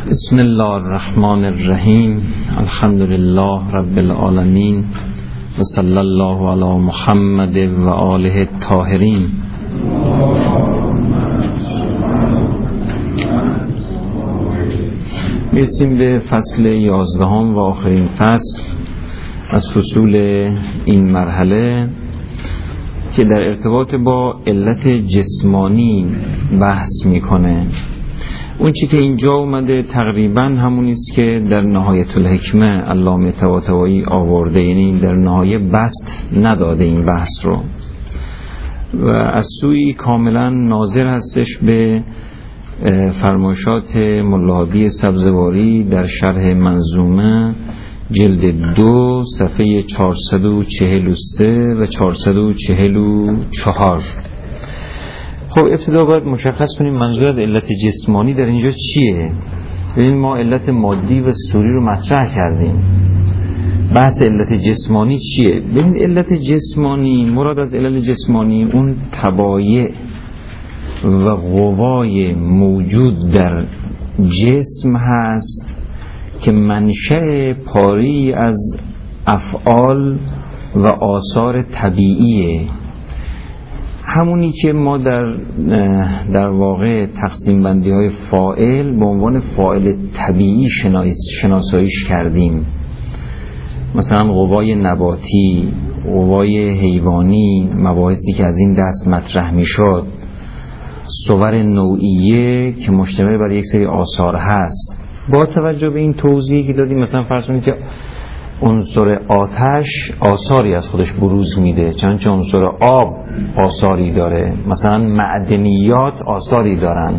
بسم الله الرحمن الرحیم. الحمد لله رب العالمین و صلی الله علی محمد و آله الطاهرین. میرسیم به فصل 11 و آخرین فصل از فصول این مرحله که در ارتباط با علت جسمانی بحث میکنه. اون چی که اینجا اومده تقریبا همونی است که در نهایت الحکمه علامه طباطبایی آورده، یعنی در نهایه بسط نداده این بحث رو و از سوی کاملا ناظر هستش به فرمایشات ملاحظی سبزواری در شرح منظومه جلد 2 صفحه 443 و 444. خب ابتدا باید مشخص کنیم منظور از علت جسمانی در اینجا چیه. ببین ما علت مادی و صوری رو مطرح کردیم، بحث علت جسمانی چیه؟ ببین علت جسمانی، مراد از علت جسمانی اون تبایع و قوای موجود در جسم هست که منشأ پاری از افعال و آثار طبیعیه. همونی که ما در واقع تقسیم بندی های فاعل به عنوان فاعل طبیعی شناساییش کردیم، مثلا قوای نباتی، قوای حیوانی، مباحثی که از این دست مطرح می شد، صور نوعیه که مشتمل بر یک سری آثار هست. با توجه به این توضیحی که دادیم، مثلا فرض کنید که عنصر آتش آثاری از خودش بروز میده، چنانچه عنصر آب آثاری داره، مثلا معدنیات آثاری دارن،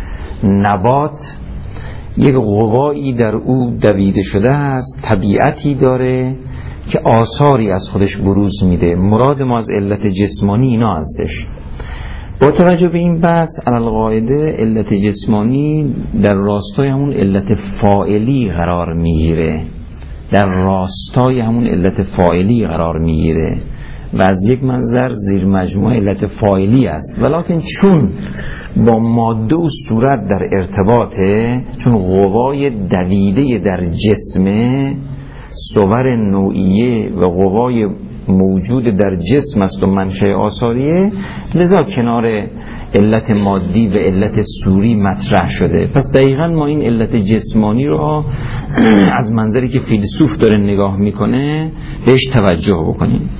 نبات یک قوایی در او دویده شده است، طبیعتی داره که آثاری از خودش بروز میده. مراد ما از علت جسمانی اینا هستش. با توجه به این بحث علالقاعده علت جسمانی در راستای همون علت فاعلی قرار میگیره، در راستای همون علت فاعلی قرار میگیره و از یک منظر زیر مجموعه علت فاعلی است، ولیکن چون با ماده و صورت در ارتباطه، چون قوای دویده در جسمه صور نوعیه و قوای موجود در جسم است و منشأ آثاریه، لذا کنار علت مادی و علت صوری مطرح شده. پس دقیقا ما این علت جسمانی رو از منظری که فیلسوف داره نگاه میکنه بهش توجه بکنیم.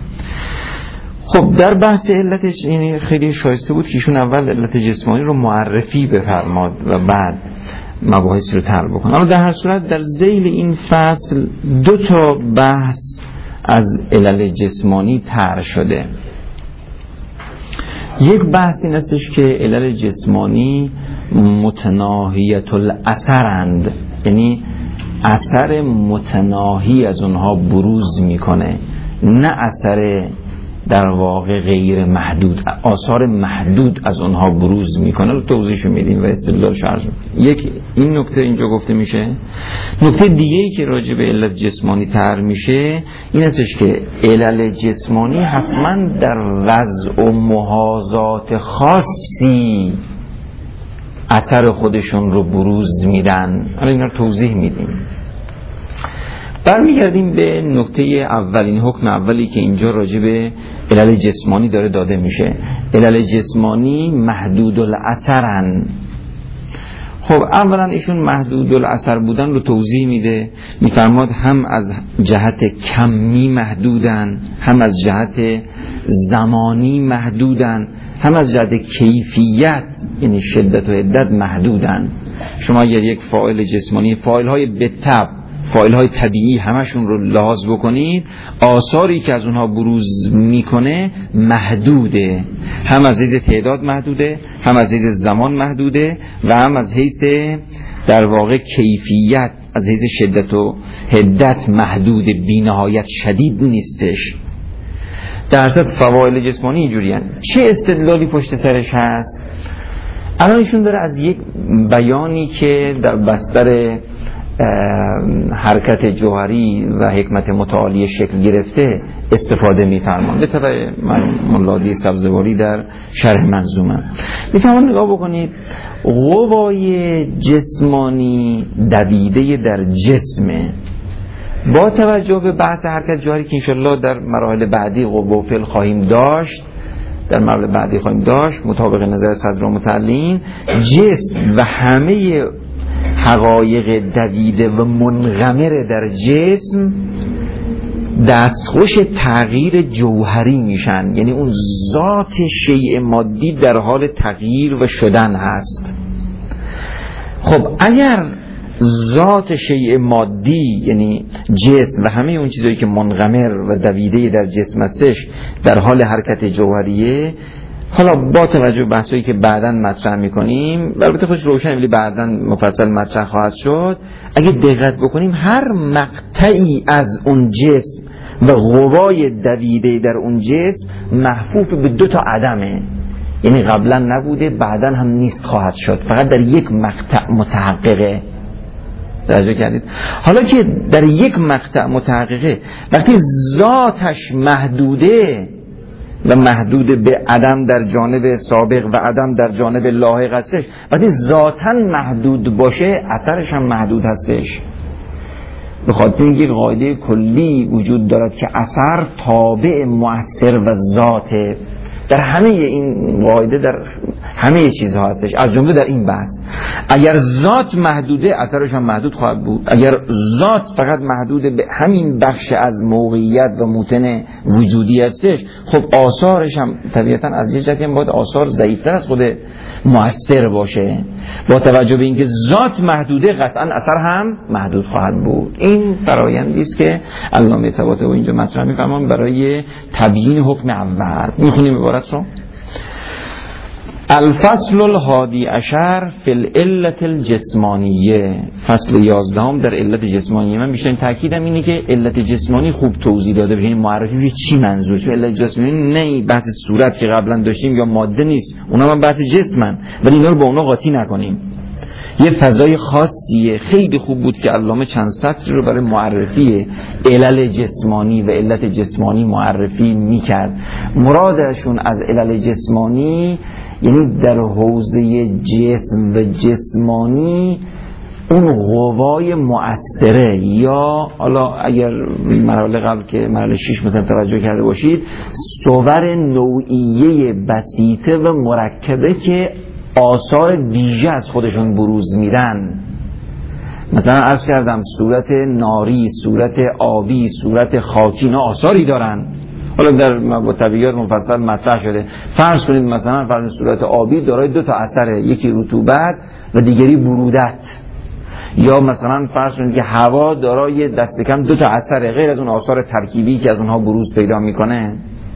خب در بحث علتش این خیلی شایسته بود که ایشون اول علت جسمانی رو معرفی بفرماد و بعد مباحث رو طرح بکنه. اما در هر صورت در ذیل این فصل 2 تا بحث از علل جسمانی طرح شده. یک بحث این استش که علل جسمانی متناهیت الاثرند، یعنی اثر متناهی از اونها بروز میکنه، نه اثر در واقع غیر محدود، آثار محدود از اونها بروز میکنه. رو توضیحشو میدیم و استدلالش عرض میکنیم. یک این نکته اینجا گفته میشه. نکته دیگه‌ای که راجع به علت جسمانی طرح میشه این استش که علل جسمانی حتما در وضع و محاذات خاصی اثر خودشون رو بروز میدن. حالا اینا رو توضیح میدیم. برمیگردیم به نکته اولین حکم اولی که اینجا راجع به علل جسمانی داره داده میشه. علل جسمانی محدود الاثرن. خب اولا ایشون محدود الاثر بودن رو توضیح میده، میفرماد هم از جهت کمی محدودن، هم از جهت زمانی محدودن، هم از جهت کیفیت یعنی شدت و حدت محدودن. شما اگر یک فاعل جسمانی، فاعل های بالطبع، فاعل های طبیعی همشون رو لحاظ بکنید، آثاری که از اونها بروز میکنه محدوده، هم از حیث تعداد محدوده، هم از حیث زمان محدوده و هم از حیث در واقع کیفیت، از حیث شدت و حدت محدوده، بی نهایت شدید نیستش. در اصل فواعل جسمانی اینجوری هست. چه استدلالی پشت سرش هست؟ الان ایشون داره از یک بیانی که در بستر حرکت جوهری و حکمت متعالی شکل گرفته استفاده می‌فرمایند. به طبع مولادی سبزواری در شرح منظومه می‌فرمایند نگاه بکنید، قوای جسمانی دویده در جسمه. با توجه به بحث حرکت جوهری که انشالله در مراحل بعدی قوه و فعل خواهیم داشت، مطابق نظر صدر و متعلین، جسم و همه حقایق دویده و منغمر در جسم دستخوش تغییر جوهری میشن، یعنی اون ذات شیء مادی در حال تغییر و شدن هست. خب اگر ذات شیء مادی یعنی جسم و همه اون چیزایی که منغمر و دویده در جسم هستش در حال حرکت جوهریه، حالا با توجه به بحثایی که بعداً مطرح میکنیم، البته خودش روشن ولی بعداً مفصل مطرح خواهد شد، اگه دقت بکنیم هر مقطعی از اون جسم و قوای دویده در اون جسم محفوف به 2 تا عدمه، یعنی قبلا نبوده بعداً هم نیست خواهد شد، فقط در یک مقطع متحققه. توجه کردید؟ حالا که در یک مقطع متحققه، وقتی ذاتش محدوده و محدود به عدم در جانب سابق و عدم در جانب لاحق هستش، وقتی ذاتاً محدود باشه اثرش هم محدود هستش. به خاطر اینکه قاعده کلی وجود دارد که اثر تابع مؤثر و ذاته. در همه این قاعده در همه چیزها هستش، از جمله در این بحث. اگر ذات محدوده اثرش هم محدود خواهد بود. اگر ذات فقط محدود به همین بخش از موقعیت و موتن وجودی هستش، خب آثارش هم طبیعتا از یه جهتی هم باید آثار ضعیف‌تر از خود مؤثر باشه. با توجه به اینکه ذات محدوده قطعا اثر هم محدود خواهد بود. این فرآیندی است که علامه طباطبایی اینجا مطرح می‌فرمایند برای تبیین حکم اول. می‌خونیم عبارت رو. الفصل الحادی عشر فی العلت الجسمانیه، فصل 11 در علت جسمانیه. من بیشتر تاکیدم اینه که علت جسمانی خوب توضیح داده بشه، معرفی چی منظور، چون علت جسمانی نه بحث صورت که قبلا داشتیم یا ماده نیست، اونا هم بحث جسمن، ولی اینا رو با اونا قاطی نکنیم. یه فضای خاصیه. خیلی خوب بود که علامه چند سطر رو برای معرفی علل جسمانی و علت جسمانی معرفی میکرد. مرادشون از علل جسمانی یعنی در حوزه جسم و جسمانی اون قوای مؤثره، یا حالا اگر مرحله قبل که مرحله 6 مثلا توجه کرده باشید، صور نوعیه بسیطه و مرکبه که آثار ویژه از خودشون بروز میدن. مثلا عرض کردم صورت ناری، صورت آبی، صورت خاکی، اینا آثاری دارن. حالا در طبیعیات مفصل مطرح شده. فرض کنید مثلا صورت آبی دارای 2 تا اثره، یکی رطوبت و دیگری برودت. یا مثلا فرض کنید که هوا دارای دست کم 2 تا اثره غیر از اون آثار ترکیبی که از اونها بروز پیدا میکنه.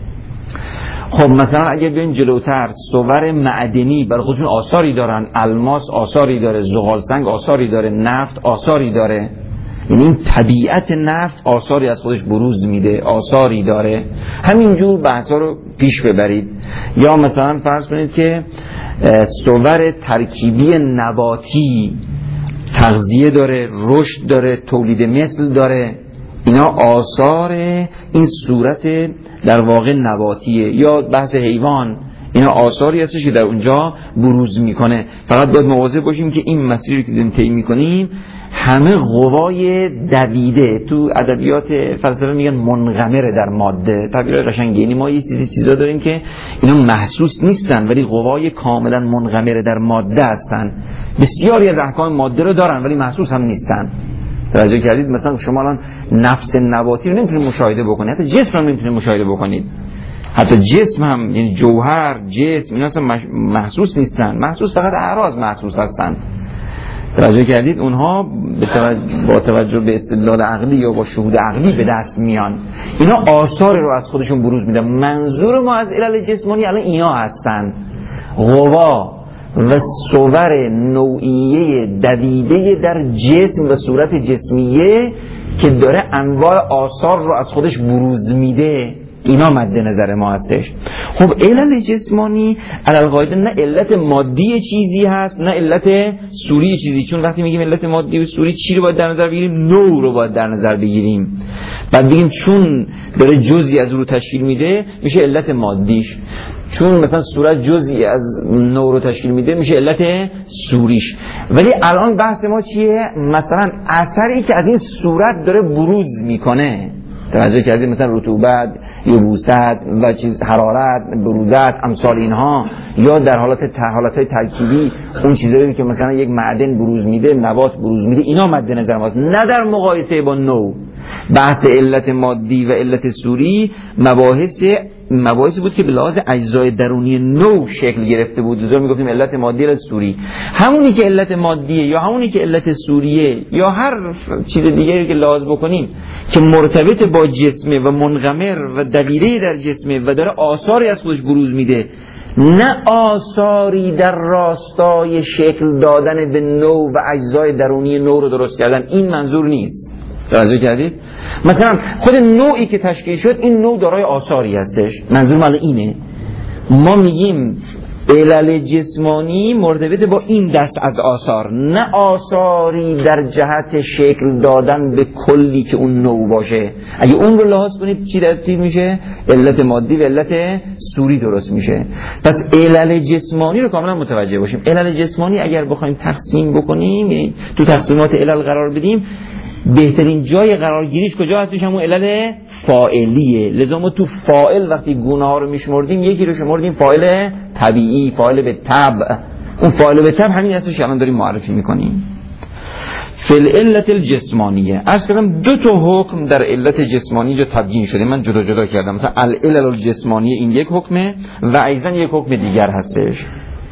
خب مثلا اگه بیاین جلوتر، صور معدنی برای خودشون آثاری دارن، الماس آثاری داره، زغال سنگ آثاری داره، نفت آثاری داره. یعنی این طبیعت نفت آثاری از خودش بروز میده، آثاری داره. همینجور بحثا رو پیش ببرید. یا مثلا فرض کنید که صور ترکیبی نباتی تغذیه داره، رشد داره، تولید مثل داره. اینا آثار این صورت در واقع نباتیه. یا بحث حیوان، اینا آثاری هستش که در اونجا بروز میکنه. فقط باید مواظب باشیم که این مسیری که داریم طی میکنیم همه قوای دویده، تو ادبیات فلسفه میگن منغمره در ماده، تعبیر قشنگه. یعنی ما یه چیزا داریم که اینا محسوس نیستن ولی قوای کاملا منغمره در ماده هستن. بسیاری از احکام ماده رو دارن ولی محسوس هم نیستن. توجه کردید؟ مثلا شما الان نفس نباتی رو نمیتونید مشاهده بکنید، حتی جسم رو نمیتونید مشاهده بکنید. حتی جسم هم، یعنی جوهر، جسم، اینا اصلا محسوس نیستن. محسوس فقط اعراض محسوس هستن. توجه کردید؟ اونها با توجه به استدلال عقلی یا با شهود عقلی به دست میان. اینا آثار رو از خودشون بروز میدن. منظور ما از علل جسمانی الان اینا هستن: قوا و صور نوعیه دویده در جسم و صورت جسمیه که داره انواع آثار رو از خودش بروز میده. اینا مد نظر ما هستش. خب علل جسمانی علی القاعده نه علت مادی چیزی هست نه علت سوری چیزی، چون وقتی میگیم علت مادی و سوری چی رو باید در نظر بگیریم؟ نوع رو باید در نظر بگیریم. بعد بگیم چون داره جزئی از رو تشکیل میده میشه علت مادیش، چون مثلا صورت جزئی از نوع رو تشکیل میده میشه علت سوریش. ولی الان بحث ما چیه؟ مثلا اثری که از این صورت داره بروز میکنه، توجه کردید؟ مثلا رطوبت، یبوست و چیز، حرارت، برودت، امثال اینها، یا در حالتهای ترکیبی اون چیزایی که مثلا یک معدن بروز میده، نبات بروز میده، اینا مد نظر ماست، نه در مقایسه با نوع. بحث علت مادی و علت سوری مباحثی بود که به لحاظ اجزای درونی نوع شکل گرفته بود. لذا میگفتیم علت مادی علت سوری. همونی که علت مادیه یا همونی که علت سوریه یا هر چیز دیگری که لحاظ بکنیم که مرتبط با جسمه و منغمر و دقیقه در جسمه و داره آثاری از خودش بروز میده، نه آثاری در راستای شکل دادن به نوع و اجزای درونی نوع رو درست کردن، این منظور نیست. توجه کردید؟ مثلا خود نوعی که تشکیل شد این نوع دارای آثاری هستش، منظور مال اینه. ما میگیم علل جسمانی مرتبط با این دست از آثار، نه آثاری در جهت شکل دادن به کلی که اون نوع باشه. اگه اون رو لحاظ کنید چی ترتیب میشه؟ علت مادی و علت سوری درست میشه. پس علل جسمانی رو کاملا متوجه باشیم. علل جسمانی اگر بخوایم تقسیم بکنیم، یعنی تو تقسیمات علل قرار بدیم، بهترین جای قرارگیریش کجا هستش؟ همون علل فاعلیه. لذا ما تو فاعل وقتی گونه ها رو میشمردیم، یکی رو شمردیم فاعل طبیعی، فاعل به طبع. اون فاعل به طبع همین هستش که الان داریم معرفی میکنیم. فل علت الجسمانیه، عرض کردم دو تا حکم در علت جسمانی جو تبیین شده، من جدا جدا کردم. مثلا العلل الجسمانیه این یک حکمه و ایضا یک حکم دیگر هستش.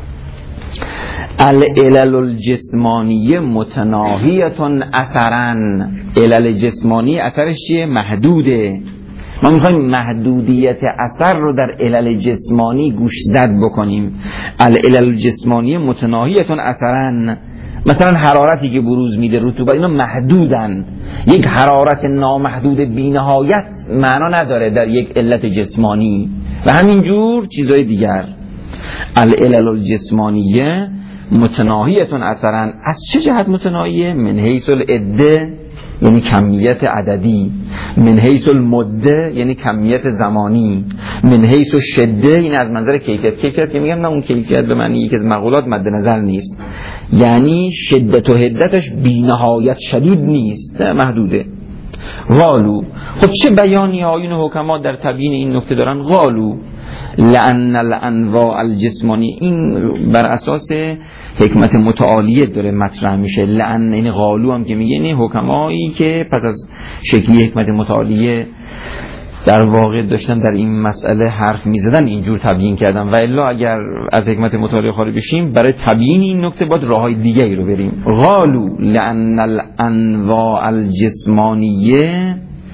العلل الجسمانیه متناهیتون اثرن. علل جسمانی اثرش چیه؟ محدوده. ما میخوایم محدودیت اثر رو در علل جسمانی گوشزد بکنیم. العلل الجسمانیه متناهیتون اثرن. مثلا حرارتی که بروز میده، رطوبت، اینا محدودن. یک حرارت نامحدود بی‌نهایت معنا نداره در یک علت جسمانی و همینجور چیزای دیگر. العلل الجسمانیه متناهیتون اثرن. از چه جهت متناهیه؟ من حیث العده یعنی کمیت عددی، من حیث المده یعنی کمیت زمانی، من حیث الشده یعنی از منظر کیفیت که میگم نه اون کیفیت به معنی یکی از مقولات مد نظر نیست، یعنی شدت و حدتش بی نهایت شدید نیست، محدوده. قالو، خب چه بیانی آیون حکما در تبیین این نکته دارن؟ قالو لأن الانواع الجسمانی، این بر اساس حکمت متعالیه داره مطرح میشه. لأن این قالو هم که میگه این حکمایی که پس از شکلی حکمت متعالیه در واقع داشتن در این مسئله حرف میزدن اینجور تبیین کردن، و الا اگر از حکمت متعالیه خارج بشیم برای تبیین این نکته باید راههای دیگری رو بریم. قالو لأن الانواع الجسمانیه،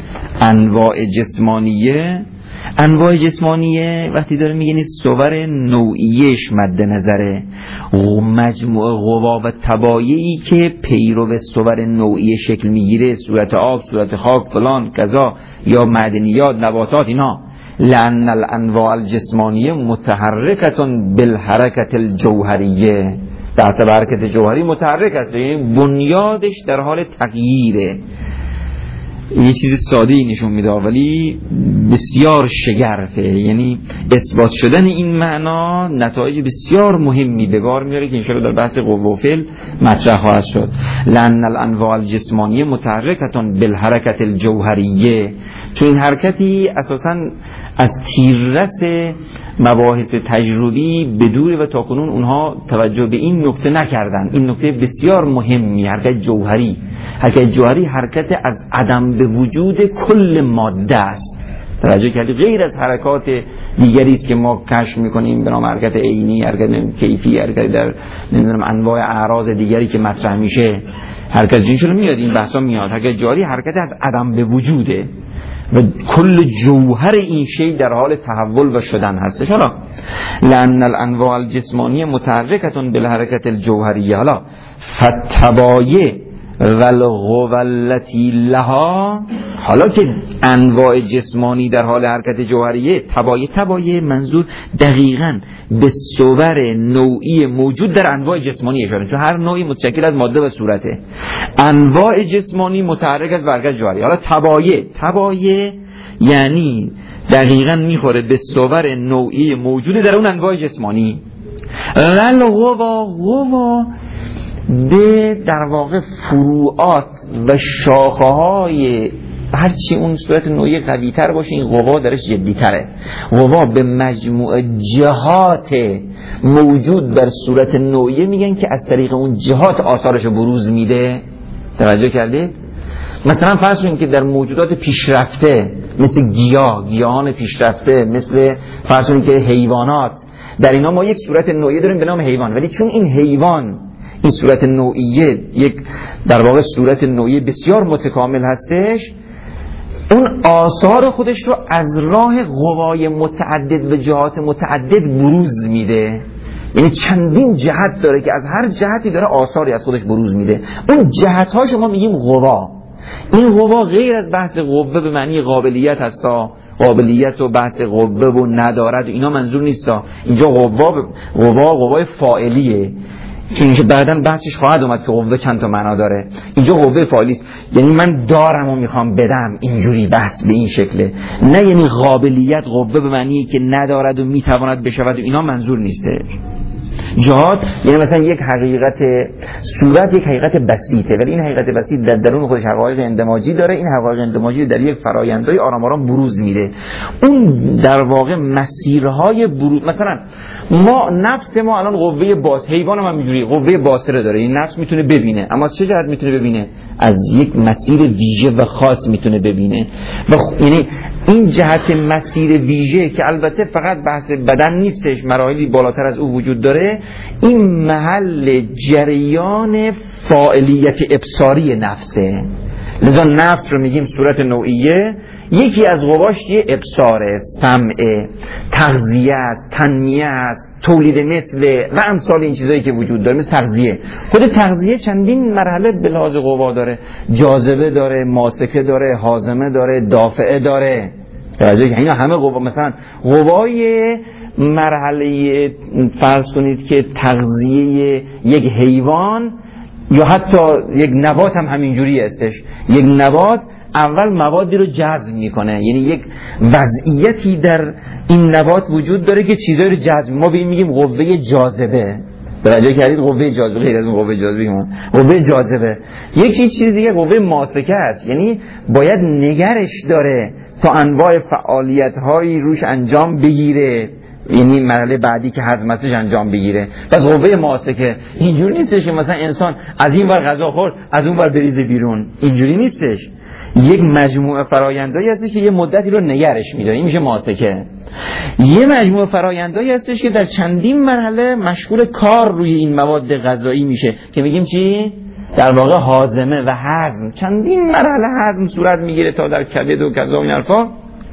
انواع جسمانیه وقتی داره میگه صور نوعیش مد نظره، مجموعه قوا و تبایعی که پیرو صور نوعی شکل میگیره، صورت آب، صورت خاک، فلان کذا، یا معدنیات، نباتات، اینا. لأن الانواع الجسمانیه متحرکتون بالحرکت الجوهریه، در حسب حرکت جوهری متحرک است، یعنی بنیادش در حال تغییره. یه چیز ساده ای نشون میده ولی بسیار شگرفه، یعنی اثبات شدن این معنا نتایج بسیار مهمی به بار میاره که انشاءالله در بحث قوه و فعل مطرح خواهد شد. لأن الانواع الجسمانیه متحرکتون بالحرکت الجوهریه، چون این حرکتی اساساً از تیررس مباحث تجربی بدوره و تاکنون اونها توجه به این نکته نکردن. این نکته بسیار مهمی، حرکت جوهری. حرکت جوهری حرکت از عدم به وجود کل ماده است. توجه کردید؟ غیر از حرکات دیگری است که ما کشف میکنیم به نام حرکت عینی، حرکت کیفی، حرکت در نمیدونم انواع اعراض دیگری که مطرح میشه. حرکت جنشون میاد، این بحثا میاد. حرکت جوهری حرکت از عدم به وجوده و کل جوهر این شی در حال تحول و شدن هستش. حالا لأن الانواع الجسمانیه متحرکتون بالحرکت الجوهریه، حالا فتبایع والقوى التي لها. حالا که انواع جسمانی در حال حرکت جوهریه، تبایه منظور دقیقاً به صور نوعی موجود در انواع جسمانی اشاره، چون هر نوعی متشکل از ماده و صورته. انواع جسمانی متحرک از حرکت جوهری. حالا تبایه یعنی دقیقاً میخوره به صور نوعی موجود در اون انواع جسمانی. والقوى به در واقع فروعات و شاخه های هرچی اون صورت نوعی قوی تر باشه این قوا درش جدی تره. قوا به مجموع جهات موجود در صورت نوعی میگن که از طریق اون جهات آثارشو بروز میده. توجه کردید؟ مثلا فرض کنید که در موجودات پیشرفته مثل گیاهان پیشرفته، مثل فرض کنید که حیوانات، در اینا ما یک صورت نوعی داریم به نام حیوان، ولی چون این حیوان این صورت نوعیه یک در واقع صورت نوعی بسیار متکامل هستش، اون آثار خودش رو از راه قوای متعدد و جهات متعدد بروز میده. یعنی چندین جهت داره که از هر جهتی داره آثاری از خودش بروز میده. اون جهت ها شما میگیم قوا. این قوا غیر از بحث قوه به معنی قابلیت هستا، قابلیت و بحث قوه و ندارد اینا منظور نیستا. اینجا قوای فاعلیه، چون بعداً بحثش خواهد اومد که قوه چند تا معنا داره. اینجا قوه فاعلی است، یعنی من دارم و میخوام بدم، اینجوری بحث به این شکله. نه یعنی قابلیت قوه به معنی که ندارد و میتواند بشود و اینا منظور نیسته. جهات یعنی مثلا یک حقیقت صورت یک حقیقت بسیطه، ولی این حقیقت بسیط در درون خودش حقایق اندماجی داره. این حقایق اندماجی در یک فرآیندهای آرام آرام بروز میده. اون در واقع مسیرهای بروز، مثلا ما نفس ما الان قوه باصره، حیوان هم اینجوری قوه باصره داره، این نفس میتونه ببینه، اما چه جهت میتونه ببینه؟ از یک مسیر ویژه و خاص میتونه ببینه. و یعنی این جهت مسیر ویژه که البته فقط بحث بدن نیستش، مراحلی بالاتر از او وجود داره، این محل جریان فاعلیت ابصاری نفسه. لذا نفس رو میگیم صورت نوعیه. یکی از قواش یه ابصاره، سمع، تغذیه است، تنمیه است، تولید مثل و امثال این چیزایی که وجود داره. مثل تغذیه، خود تغذیه چندین مرحله به لحاظ قوا داره، جاذبه داره، ماسکه داره، هاضمه داره، دافعه داره. توجه که اینا همه قوا. مثلا قوای مرحله فرض کنید که تغذیه یک حیوان یا حتی یک نبات هم همینجوری هستش. یک نبات اول موادی رو جذب میکنه، یعنی یک وضعیتی در این نبات وجود داره که چیزایی رو جذب. ما به این میگیم قوه جاذبه. توجه کردید؟ قوه جاذبه غیر از اون قوه جاذبه ما قوه جاذبه. یکی چیز دیگه قوه ماسکه است، یعنی باید نگرش داره تا انواع فعالیت هایی روش انجام بگیره، یعنی مرحله بعدی که هضمش انجام بگیره. پس قوه ماسکه اینجوری نیستش که مثلا انسان از این ور غذا خورد از اون ور بریزه بیرون، اینجوری نیستش. یک مجموعه فرآیندایی هستش که یه مدتی رو نگرش می‌داره، این میشه ماسکه. یه مجموعه فرآیندایی هستش که در چندین مرحله مشغول کار روی این مواد غذایی میشه که میگیم چی؟ در واقع هاضمه و هضم. چندین مرحله هضم صورت میگیره تا در کبد و کذا و این حرفا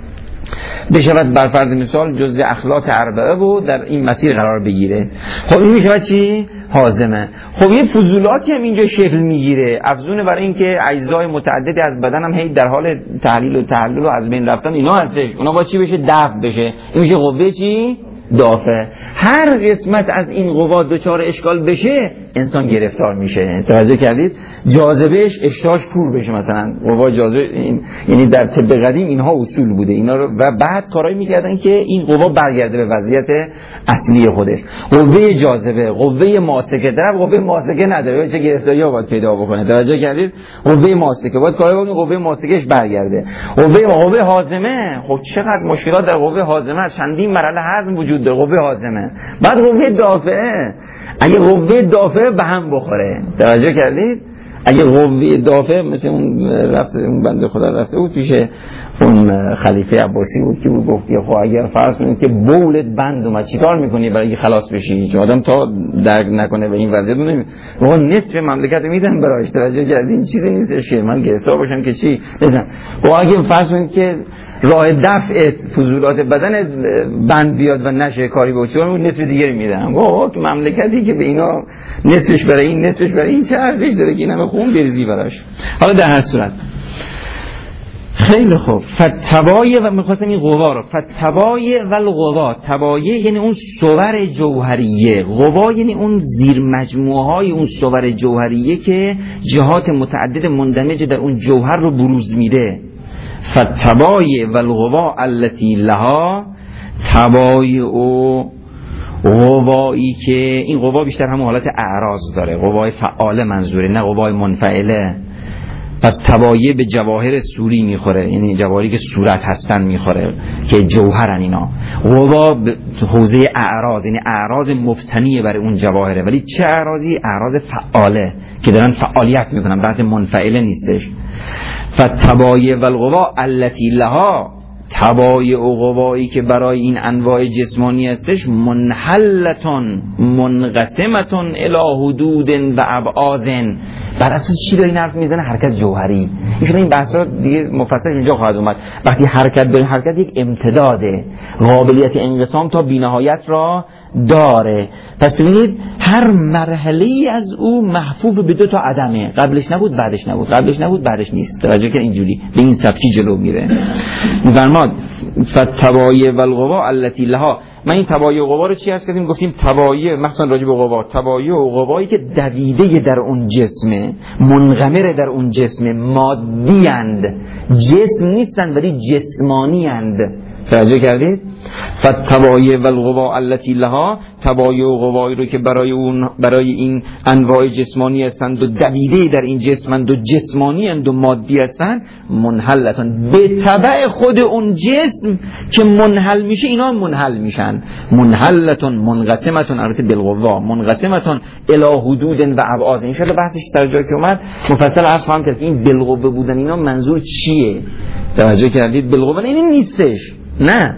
بشود بر فرض مثال جزء اخلاط اربعه و در این مسیر قرار بگیره. خب این میشه چی؟ هاضمه. خب یه فضولاتی هم اینجا شکل میگیره، افزونه برای اینکه اجزای متعددی از بدن هم هی در حال تحلیل و تحلل و از بین رفتن اینا هستش، اونا با چی بشه؟ دفع بشه. این میشه قوه چی؟ دافع. هر قسمت از این قوا دچار اشکال بشه انسان گرفتار میشه. توجه کردید؟ جاذبهش اشتهاش کور بشه. مثلا قوا جاذبه یعنی در طب قدیم اینها اصول بوده، اینا رو و بعد کارایی میکردن که این قوا برگرده به وضعیت اصلی خودش. قوه جاذبه، قوه ماسکه، طرف قوه ماسکه نداره چه گرفتاری‌ها باید پیدا بکنه. توجه کردید؟ قوه ماسکه باید کارایی بکنه قوه ماسکهش برگرده. قوه هاضمه، خب چقدر مشکلات در قوه هاضمه، چندین مرحله هضم وجود داره. قوه هاضمه، بعد قوه دافعه. اگه قوه دافعه به هم بخوره، توجه کردید؟ اگه قوه دافعه مثل اون رفت اون بنده خدا رفته بود پیش اون خلیفه عباسی بود که بود گفت خب اگر فرض کنید که بولت بند اومد چیکار میکنی برای اینکه خلاص بشی؟ چون آدم تا درک نکنه به این وضعیت نمیشه. آقا نصف مملکت میدن برایش. توجه کردید؟ این چیزی نیستش که من گرفتار باشم که چی بزن. خب اگه فرض کنید که راه دفع فضولات بدن بند بیاد و نشه کاری بکنه، اون نصف دیگه میدن. آقا که مملکتی که به اینا نصفش برای این نصفش برای این چه ارزش داره که این همه خون بریزی براش. حالا در هر صورت خیلی خوب. فتبایه و میخواستم این غوا رو فتبایه و الغوا، تبایه یعنی اون صور جوهریه، غوا یعنی اون زیر مجموعه های اون صور جوهریه که جهات متعدد مندمج در اون جوهر رو بروز میده. فتبایه و الغوا التي لها، تبایه و غوایی که این غوا بیشتر همون حالت اعراض داره، غوای فعال منظوره نه غوای منفعله. پس تبایه به جواهر صوری میخوره، یعنی جواهری که صورت هستن میخوره که جوهرن اینا. غوا به حوزه اعراض، یعنی اعراض مفتنیه برای اون جواهره، ولی چه اعراضی؟ اعراض فعاله که دارن فعالیت میکنن، بحث منفعله نیستش. فتبایه و الغوا التي لها، تبایع و غوایی که برای این انواع جسمانی هستش، منحلتون منقسمتون الی حدود و ابعاض. بر اساس چی داری حرف میزنه؟ حرکت جوهری. این بحثا دیگه مفصل اینجا خواهد اومد. وقتی حرکت داره، حرکت یک امتداده، قابلیت انقسام تا بی‌نهایت را داره. پس ببینید هر مرحله‌ای از او محفوظ به دو تا عدمه، قبلش نبود بعدش نبود، قبلش نبود بعدش نیست. توجه کن اینجوری به این سبکی جلو میره. فرماد فتبایع و الغوا التي لها. من این تبایع و غوا رو چی عرض کردیم؟ گفتیم تبایع مثلا راجع به غوا، تبایع و غوایی که دویده در اون جسمه، منغمر در اون جسمه، مادی اند، جسم نیستن ولی جسمانی اند. توجه کردید؟ فتبایع و الغوا التي لها، تبایع و غوایی رو که برای این انواع جسمانی هستند و دویده در این جسمند و جسمانی اند و مادی هستند، منحلتون به تبع خود اون جسم که منحل میشه اینا منحل میشن. منحلتون منقسمتون، البته بالغوا منقسمتون الی حدود و ابعاض. ان شاء الله بحثش سر جا که اومد مفصل عرض خواهم کرد که این بالغوا بودن اینا منظور چیه. توجه کردید؟ بالغوا این نیستش، نه،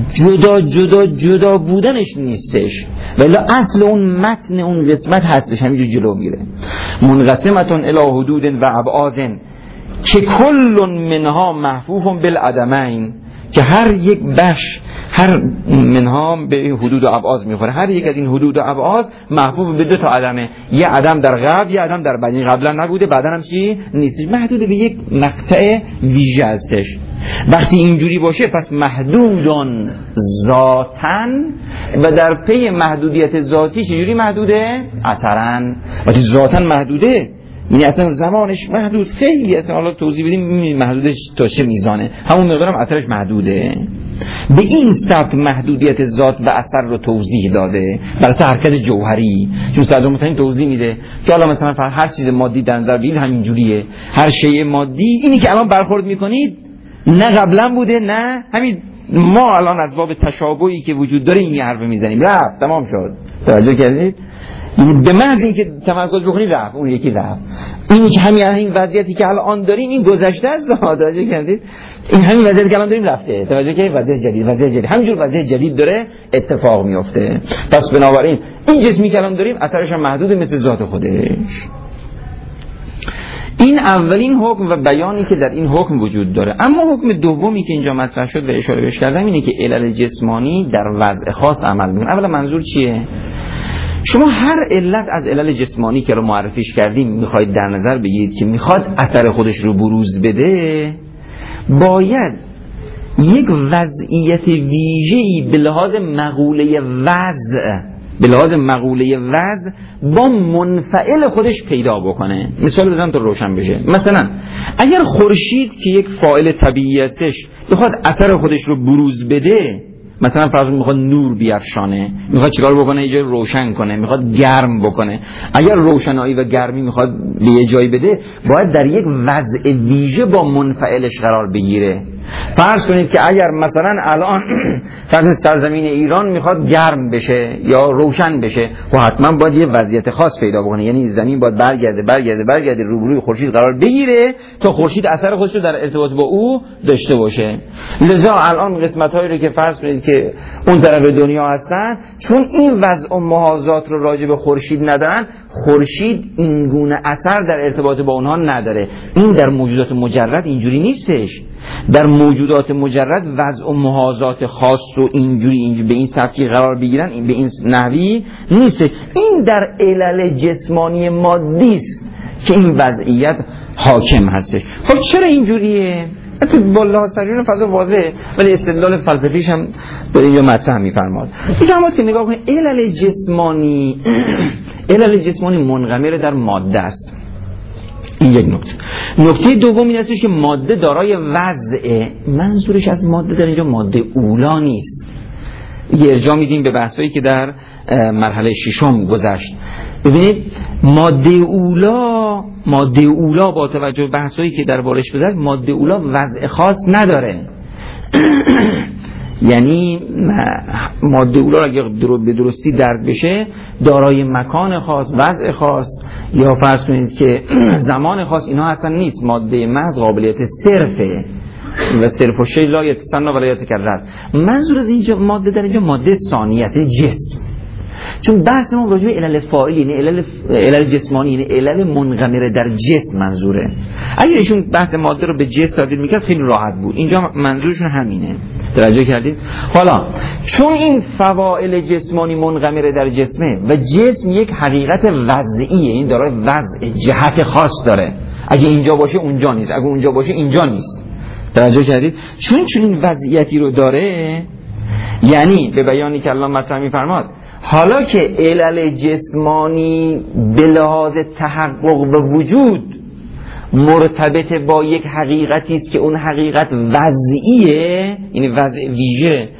جدا بودنش نیستش، ولی اصل اون متن اون قسمت هستش، همینجور جلو میره. منقسمتون الی حدود و ابعاض که کل منها محفوف بالعدمین، که هر یک بخش، هر منها به حدود و ابعاض میخوره، هر یک از این حدود و ابعاض محفوظ به دو تا عدمه، یه عدم در قبل یه عدم در بعد. قبلا نبوده بعدا هم چی نیستش، محدود به یک مقطع ویژه هستش. وقتی اینجوری باشه پس محدودون ذاتن، و در پی محدودیت ذاتی چجوری محدوده؟ اثرن. وقتی ذاتن محدوده یعنی اصلا زمانش محدود، خیلی اصلا حالا توضیح بدیم محدودش تا چه میزانه، همون مقدارم اثرش محدوده. به این سبک محدودیت ذات و اثر رو توضیح داده برای حرکت جوهری، چون صدر متعین توضیح میده که حالا مثلا هر چیز مادی در نظر بگیرید همین جوریه، هر شیء مادی اینی که الان برخورد میکنید نه قبلا بوده نه همین، ما الان از باب تشابهی که وجود داره این حرف میزنیم، رفت تمام شد. توجه کردید؟ این به محض اینکه تمرکز بکنید رفت، اون یکی رفت. اینی که همین وضعیتی که الان داریم این گذشته است. توجه کردید؟ این همین وضعیتی که الان داریم رفته. توجه کردید؟ وضعیت جدید همینجور وضعیت جدید داره اتفاق میفته. پس بنابراین این جسمی که الان داریم اثرش هم محدود مثل ذات خودش. این اولین حکم و بیانی که در این حکم وجود داره. اما حکم دومی که اینجا مطرح شد و اشاره بهش کردم اینه که علل جسمانی در وضع خاص عمل میکنه. اولا منظور چیه؟ شما هر علت از علل جسمانی که رو معرفیش کردیم میخواید در نظر بگیرید که میخواد اثر خودش رو بروز بده، باید یک وضعیت ویژه‌ای به لحاظ مقوله وضع با منفعل خودش پیدا بکنه. مثال بزنم تا روشن بشه. مثلا اگر خورشید که یک فاعل طبیعی هستش بخواد اثر خودش رو بروز بده، مثلا فرض میخواد نور بیفشانه، میخواد چیکار بکنه؟ یه جای روشن کنه، میخواد گرم بکنه. اگر روشنایی و گرمی میخواد به یه جای بده، باید در یک وضع ویژه با منفعلش قرار بگیره. فرض کنید که اگر مثلا الان فرض سرزمین ایران میخواد گرم بشه یا روشن بشه، خب حتما باید یه وضعیت خاص پیدا بکنه، یعنی زمین باید برگرده روبروی خورشید قرار بگیره تا خورشید اثر خودش رو در ارتباط با او داشته باشه. لذا الان قسمت‌هایی رو که فرض کنید که اون طرف دنیا هستن، چون این وضع و محاذات رو راجع به خورشید ندارن، خورشید این گونه اثر در ارتباط با اونها نداره. این در موجودات مجرد اینجوری نیستش. در موجودات مجرد وضع و محاذات خاص و اینجوری به این سبکی قرار بگیرن، این به این نحوی نیست. این در علل جسمانی مادی است که این وضعیت حاکم هستش. خب چرا اینجوریه؟ حتی با لحاظ تجربی فضا واضحه، ولی استدلال فلسفیش هم در اینجا مطرح می‌فرماد. می‌فرماد که نگاه کنید علل جسمانی منغمر در ماده است. این یک نکته. نکته دوم این است که ماده دارای وضعه. منظورش از ماده در اینجا ماده اولا نیست. یه ارجاع میدیم به بحثایی که در مرحله ششم گذشت. ببینید ماده اولا با توجه به بحثایی که در بارش گذشت، ماده اولا وضع خاص نداره. یعنی ماده اولا اگه به درستی درک بشه دارای مکان خاص، وضع خاص یا فرض کنید که زمان خاص، اینا اصلا نیست. ماده محض قابلیت صرفه و صرف و شی لا یتسنی ولا یتکرر. منظور از اینجا ماده در اینجا ماده ثانی است، جسم. چون بحث ما راجع به علل فاعل، یعنی علل جسمانی، یعنی علل منغمره در جسم منظوره. اگر ایشون بحث ماده رو به جسم تبدیل میکرد خیلی راحت بود. اینجا منظورشون همینه. توجه کردید؟ حالا چون این فواعل جسمانی منغمره در جسمه و جسم یک حقیقت وضعیه، این داره وضع جهت خاص داره. اگه اینجا باشه اونجا نیست، اگه اونجا باشه اینجا نیست. توجه کردید؟ چون این وضعیتی رو داره، یعنی به بیانی که الله مطرح می‌فرماد، حالا که علل جسمانی به لحاظ تحقق و وجود مرتبط با یک حقیقتی است که اون حقیقت وضعیه، یعنی وضع ویژه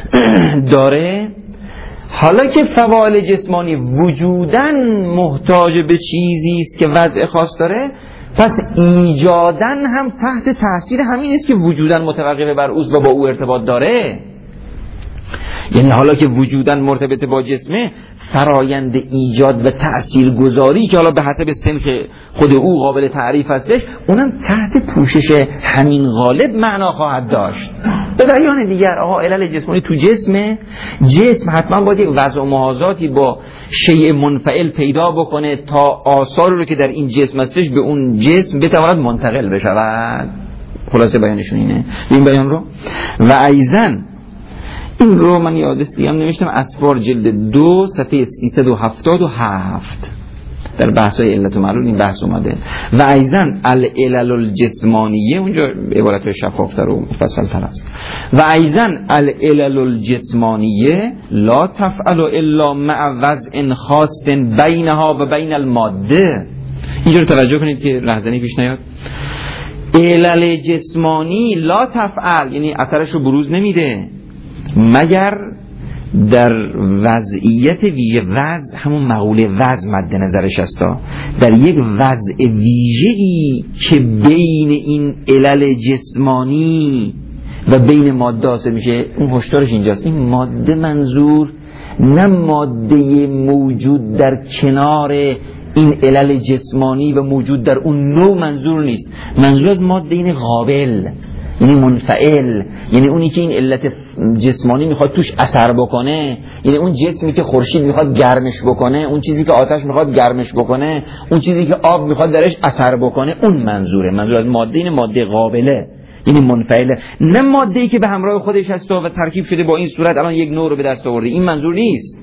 داره، حالا که فواعل جسمانی وجوداً محتاج به چیزی است که وضع خاص داره، پس ایجادن هم تحت تاثیر همین است که وجوداً متوقف بر اوست و با او ارتباط داره. یعنی حالا که وجوداً مرتبط با جسمه، فرایند ایجاد و تأثیرگذاری که حالا به حسب سنخ خود او قابل تعریف هستش، اونم تحت پوشش همین غالب معنا خواهد داشت. به بیان دیگر آقا علل جسمانی تو جسم حتما باید یک وضع و محاذاتی با شیء منفعل پیدا بکنه تا آثار رو که در این جسم هستش به اون جسم بتواند منتقل بشود. خلاصه بیانشون اینه. این بیان رو و ایضاً این رو من یادست دیگه هم نوشتم، اسفار جلد 2 صفحه 377 در بحث‌های علت و معلول این بحث اومده. و ایضاً العلل الجسمانیه، اونجا عبارت شفافتر و مفصل‌تر است. و ایضاً العلل الجسمانیه لا تفعل الا مع وضع خاص بینها و بین الماده. اینجا رو توجه کنید که لحظه‌ای پیش نیاد. علل جسمانی لا تفعل یعنی اثرش رو بروز نمیده مگر در وضعیت ویژه. وضع همون مقوله وضع مد نظرش هستا، در یک وضع ویژه‌ای که بین این علل جسمانی و بین ماده حاصل میشه. اون هشدارش اینجاست، این ماده منظور نه ماده موجود در کنار این علل جسمانی و موجود در اون نوع منظور نیست. منظور از ماده این قابل، یعنی منفعل، یعنی اونی که این علت جسمانی میخواد توش اثر بکنه، یعنی اون جسمی که خورشید میخواد گرمش بکنه، اون چیزی که آتش میخواد گرمش بکنه، اون چیزی که آب میخواد درش اثر بکنه، اون منظوره. منظور از ماده این ماده قابله، یعنی منفعله، نه ماده‌ای که به همراه خودش هست و ترکیب شده با این صورت الان یک نوع رو به دست آورده. این منظور نیست.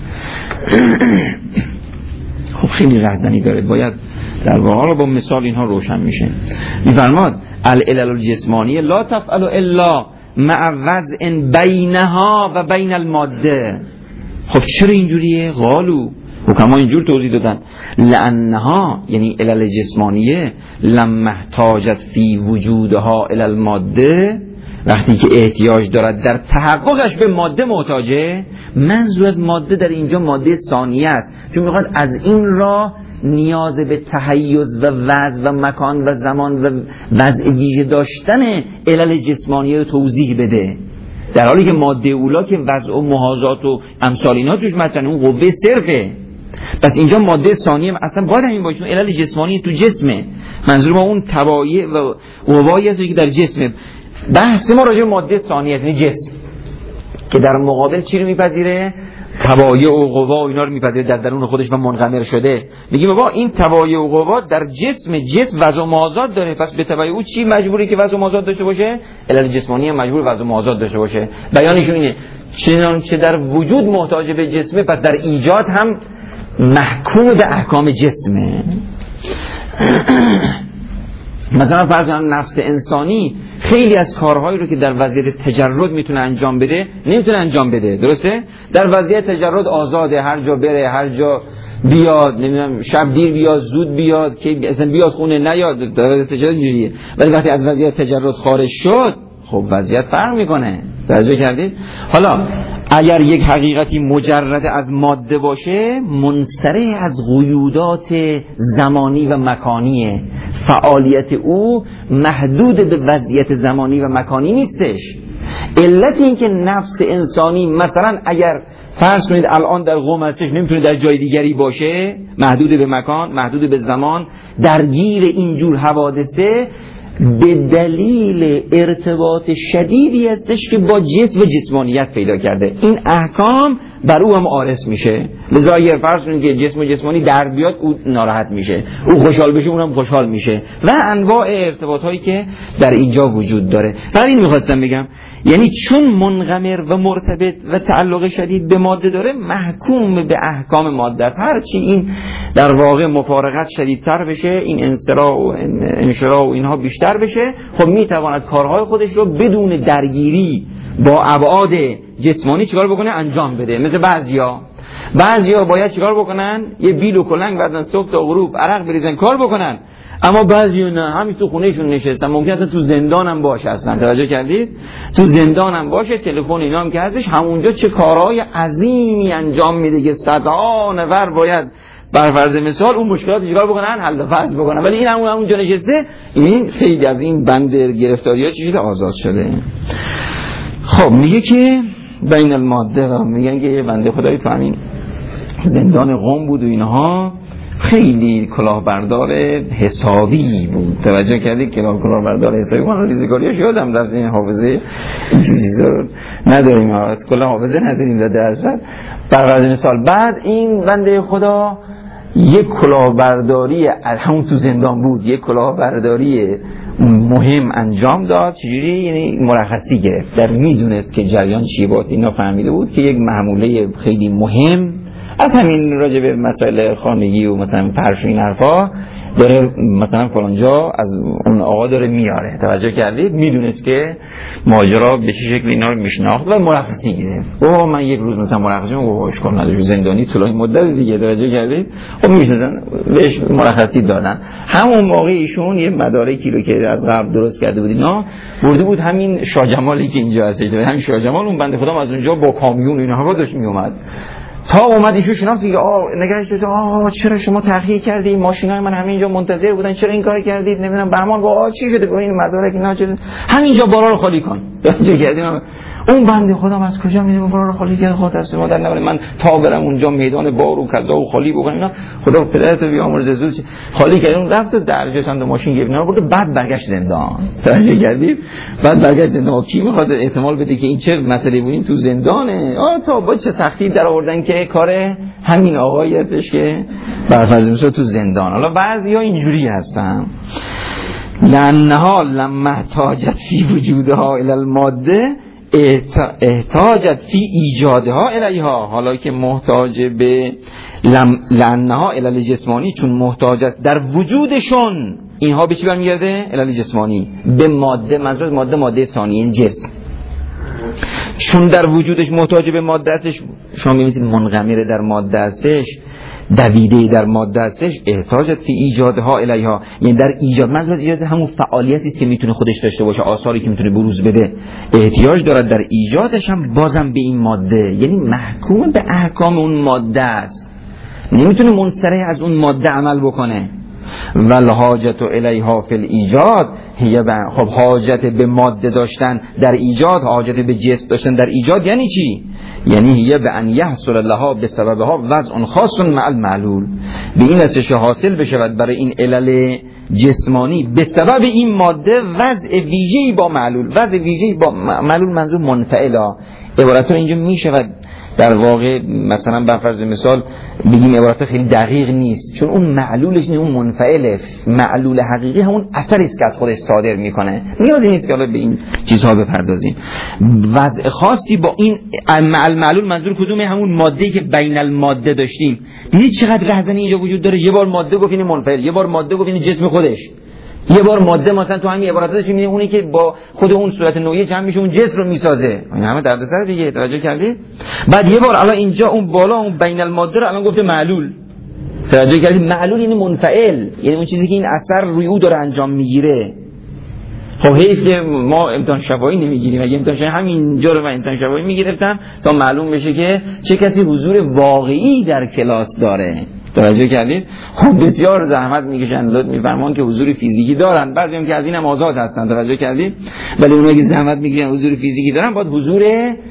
خب خیلی رهزنی داره، باید در واقع با مثال اینها روشن میشه. میفرماد العلل الجسمانی لا تفعل الا مع وضع بینها و بین الماده. خب چرا اینجوریه؟ قالو حکما اینجور توضیح دادن لانها یعنی علل جسمانیه لما احتاجت فی وجودها الی الماده، وقتی که احتیاج دارد در تحققش به ماده محتاجه. منظور از ماده در اینجا ماده ثانیه است، چون میخواد از این راه نیاز به تحیز و وضع و مکان و زمان و وضع ویژه داشتن علل جسمانی رو توضیح بده، در حالی که ماده اولا که وضع و محاذات و امثال اینا توش مطرحه، اون قوه صرفه. پس اینجا ماده ثانیه اصلا باید همین باشه، علل جسمانی تو جسمه. منظور ما اون تبایع و قوایی هست که در جسمه. بحث ما راجع به ماده ثانیه یعنی جسم که در مقابل چی رو میپذیره؟ تبایع و قوا و اینا رو میپذیره در درون خودش و منغمر شده. میگیم بابا این تبایع و قوا در جسم وضع و محاذات داره، پس به تبع او چی مجبوری که وضع و محاذات داشته باشه؟ علل جسمانی هم مجبور وضع و محاذات داشته باشه. بیانشون اینه چنانچه در وجود محتاج به جسمه، پس در ایجاد هم محکوم به احکام جسمه. مثلا فرض کنم نفس انسانی خیلی از کارهایی رو که در وضعیت تجرد میتونه انجام بده نمیتونه انجام بده، درسته؟ در وضعیت تجرد آزاده، هر جا بره، هر جا بیاد، نمیدونم شب دیر بیاد زود بیاد، که اصلا بیاد خونه نیاد، در وضعیت تجرد اینجوریه. ولی وقتی از وضعیت تجرد خارج شد خب وضعیت فرق میکنه. توجه کردید؟ حالا اگر یک حقیقتی مجرد از ماده باشه منصرف از قیودات زمانی و مکانیه، فعالیت او محدود به وضعیت زمانی و مکانی نیستش. علت این که نفس انسانی مثلا اگر فرض کنید الان در قم هستش نمیتونه در جای دیگری باشه، محدود به مکان، محدود به زمان، درگیر اینجور حوادثه، به دلیل ارتباط شدیدی هستش که با جسم و جسمانیت پیدا کرده. این احکام بر او هم عارض میشه. لذا اگر فرض کنید که جسم و جسمانی در بیاد او ناراحت میشه، او خوشحال بشه اونم خوشحال میشه و انواع ارتباط هایی که در اینجا وجود داره. برای این میخواستم بگم یعنی چون منغمر و مرتبط و تعلق شدید به ماده داره محکوم به احکام ماده است. هرچی این در واقع مفارقت شدیدتر بشه، این انشراح و اینها بیشتر بشه، خب میتواند کارهای خودش رو بدون درگیری با ابعاد جسمانی چیکار بکنه؟ انجام بده. مثل بعضیا باید چیکار بکنن؟ یه بیل و کلنگ بعدن صبح تا غروب عرق بریزن کار بکنن، اما بعضی نه، همین تو خونهشون نشستن، ممکن است تو زندان هم باشه. اصلا توجه کردید؟ تو زندان هم باشه، تلفن اینا هم که هستش، همونجا چه کارهای عظیمی انجام میده که صدها نفر باید بر فرض مثال اون مشکلات چیکار بکنن؟ حل و فصل بکنن، ولی این همونجا نشسته، این خیلی از این بند گرفتاری‌ها چیزی آزاد شده. خب میگه که بین الماده و میگن که یه بنده خدایی تو همین زندان قم بود و اینها، خیلی کلاهبردار حسابی بود. توجه کردی؟ کلاهبردار حسابی. من ریزکاریاش یادم رفت، این حافظه اینجوری چیزا رو نداریم، از کلا حافظه نداریم در درس. بر مثال بعد این بنده خدا یک کلاهبرداری، همون تو زندان بود، یک کلاهبرداری مهم انجام داد. چجوری؟ یعنی مرخصی گرفت، در میدونست که جریان چیه بود، اینا فهمیده بود که یک محموله خیلی مهم از همین راجع به مسائل خانگی و مثلا فرش این حرفا داره مثلا فلانجا از اون آقا داره میاره. توجه کردید؟ میدونست که ماجرا به چه شکل اینا رو میشناخت و مرخصی گرفت. من یک روز مثلا مرخصی اشکال نداره، زندانی طولانی مدت دیگه. توجه کردید؟ خب میشناسن بهش مرخصی دادن. همون موقع ایشون یه مدارکی رو که از قبل درست کرده بود اینا برده بود همین شاه جمالی که اینجا هست، همین شاه جمال، اون بنده خدا از اونجا با کامیون اینها داشت میومد. تا اومد ایشون شناخت دیگه، نگاهش داشت، چرا شما تأخیر کردید؟ ماشینای من همینجا منتظر بودن، چرا این کارو کردید؟ نمیدونم بهمان چی شده؟ این مدارک اینا چه؟ همینجا بالا رو خالی کن. چه کردیم؟ اون بنده خدا از کجا میدونه بالا رو خالی کرد؟ خود دست ما در نبره، من تا برم اونجا میدان بار و کذا و خالی بکنم اینا، خدا پدرت بیامرز زود خالی کرد. اون رفت درجه چند ماشین گرفت اینا برد، بعد برگشت زندان. توجه کردید؟ بعد برگشت زندان. کی میخواد احتمال بده که این چه مسئله بود؟ این تو زندانه. تا با چه سختی در آوردن که کار همین آقایی هستش که برفرض مثلا تو زندان. حالا بعضیا اینجوری هستن، لانها لما احتاجت فی وجودها الی الماده احتاجت فی ایجادها الیها. حالا که محتاج به لانها الی جسمانی، چون محتاجت در وجودشون اینها به چی برمیگرده؟ الی جسمانی، به ماده، منظور ماده ثانی، این جسم، چون در وجودش محتاج به ماده هستش. شما می‌بینید منغمر در ماده هستش، دویده در ماده هستش، احتاجت فی ایجادها الیها، یعنی در ایجاد، منظور ایجاد همون فعالیتی است که میتونه خودش داشته باشه، آثاری که میتونه بروز بده، احتیاج دارد در ایجادش هم بازم به این ماده، یعنی محکوم به احکام اون ماده است، نمیتونه منصرف از اون ماده عمل بکنه. والحاجت الیها فی الایجاد هی، خب حاجت به ماده داشتن در ایجاد، حاجت به جسم داشتن در ایجاد یعنی چی؟ یعنی هی به ان یحصل لها به سببها وضع خاص مع المعلول، به این استش حاصل بشود برای این علل جسمانی به سبب این ماده وضع ویژه‌ای با معلول. وضع ویژه‌ای با معلول منظور منفعلا. عبارت اینجا میشود در واقع مثلا به فرض مثال بگیم عبارت خیلی دقیق نیست، چون اون معلولش نیست، اون منفعله. معلول حقیقی همون اثری است که از خودش صادر میکنه، نیازی نیست که حالا به این چیزها بپردازیم. وضع خاصی با این معلول منظور کدومه؟ همون ماده‌ای که بین الماده داشتیم. دیدید چقدر رهزنی اینجا وجود داره؟ یه بار ماده گفت این منفعل، یه بار ماده گفت این جسم خودش، یه بار ماده مثلا تو همین عباراتش میبینی اونی که با خود اون صورت نوعی جمع میشه اون جسم رو میسازه. این همه دردسر دیگه، توجه کردید؟ بعد یه بار الان اینجا اون بالا اون بین الماده رو الان گفته معلول. توجه کردید؟ معلول یعنی منفعل، یعنی اون چیزی که این اثر روی او داره انجام میگیره. خب حیف که ما امتحان شفاهی نمیگیریم، اگه امتحان شفاهی همینجا رو من امتحان شفاهی میگرفتم تا معلوم بشه که چه کسی حضور واقعی در کلاس داره. توجه کردید؟ خب بسیار زحمت میکشن، لطف میفرمان که حضور فیزیکی دارن، بعضی هم که از اینم آزاد هستن. توجه کردید؟ ولی اونایی که زحمت میکشن حضور فیزیکی دارن باید حضور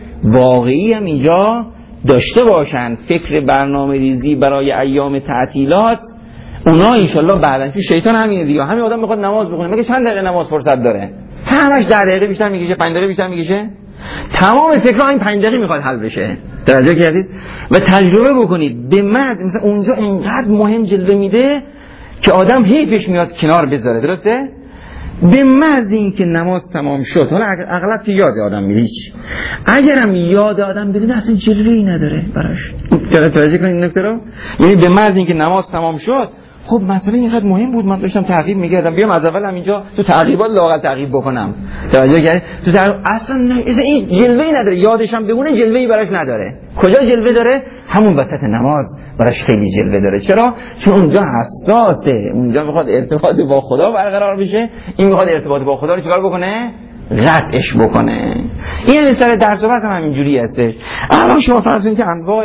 واقعی هم اینجا داشته باشن. فکر برنامه‌ریزی برای ایام تعطیلات اونا انشالله بعدن، که شیطان همینه دیگه، همین آدم میخواد نماز بخونه، مگه چند دقیقه نماز فرصت داره؟ همش 10 دقیقه بیشتر میکشه، 5 دقیقه بیشتر میکشه، تمام فکرها این 5 دقیقه میخواد حل بشه. توجه کردید؟ و تجربه بکنید به مرد مثلا اونجا اینقدر مهم جلوه میده که آدم حیفش میاد کنار بذاره. درسته؟ به مرد این که نماز تمام شد، حالا اغلب که یاد آدم میره، هیچ اگرم یاد آدم بده اصلا جلوه‌ای نداره براش. توجه کنید این نکته رو؟ یعنی به مرد این که نماز تمام شد، خب مسئله اینقدر مهم بود من داشتم تعقیب می‌کردم، بیام از اول همینجا تو تعقیبات لااقل تعقیب بکنم. توجه کردید؟ تو اصلا این جلوه‌ای نداره، یادش هم بمونه جلوه‌ای براش نداره. کجا جلوه داره؟ همون وسط نماز براش خیلی جلوه داره. چرا؟ چون اونجا حساسه، اونجا میخواد ارتباط با خدا برقرار بشه، این میخواد ارتباط با خدا رو چیکار بکنه؟ قطعش بکنه. این مثال درس و بحث هم همینجوری هستش. الان شما فرض کنید که انواع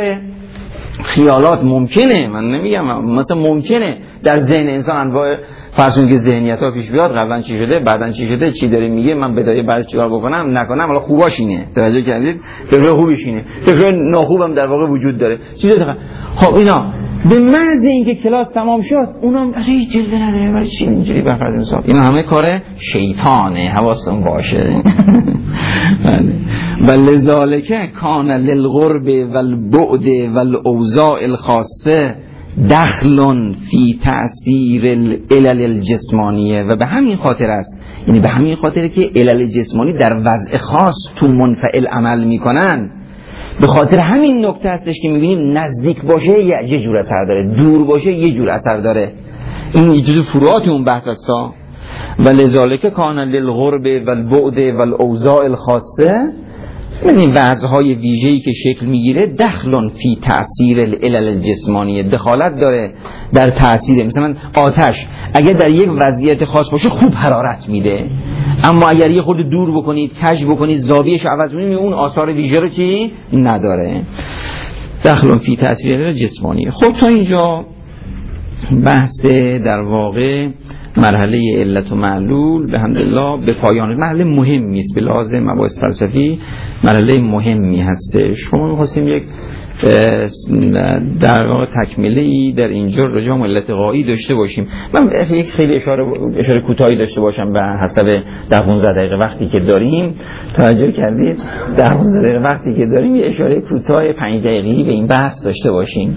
خیالات ممکنه، من نمیگم مثلا ممکنه در ذهن انسان انواع فرض کنید که ذهنیت‌ها پیش بیاد، قبلا چی شده بعدن چی شده، چی داره میگه، من بدای بعد چیکار بکنم نکنم، حالا خوباش اینه. توجه کردید؟ فکر خوبش اینه، فکر ناخوبم در واقع وجود داره. چیزی داره. خب اینا به محض اینکه کلاس تمام شد اونم اصلا هیچ جلوه نداره، برای چی اینجوری به فرض مثال اینا همه کار شیطانه، حواستون باشه. ولذالک کان للغرب والبعد والاوضاع الخاصه دخل فی تأثیر العلل الجسمانیه. و به همین خاطر است، یعنی به همین خاطره که علل جسمانی در وضع خاص تو منفعل عمل میکنن. به خاطر همین نکته هستش که میبینیم نزدیک باشه یه جور اثر داره، دور باشه یه جور اثر داره. این یه جور فروعات اون بحث هستا. ولذالک کان للغرب والبعد والاوضاع الخاصه، این وضعهای ویژه‌ای که شکل میگیره دخل فی تأثیر العلل الجسمانیه، دخالت داره در تأثیر. مثلا آتش اگر در یک وضعیت خاص باشه خوب حرارت میده، اما اگر یه خورده دور بکنید، کج بکنید، زاویه‌اش عوض کنید، اون آثار ویژه رو چی نداره. دخل فی تأثیر العلل الجسمانیه. خب تا اینجا بحث در واقع مرحله علت و معلول به حمدالله به پایان. مرحله مهمی است به لحاظ مباحث فلسفی، مرحله مهمی هستش. ما می‌خواستیم یک در واقع تکمله‌ای در اینجا راجع به علت غایی داشته باشیم. من یک خیلی اشاره کوتاهی داشته باشم به حسب 10-15 دقیقه وقتی که داریم. توجه کردید؟ 10-15 دقیقه وقتی که داریم یه اشاره کوتاه 5 دقیقه‌ای به این بحث داشته باشیم.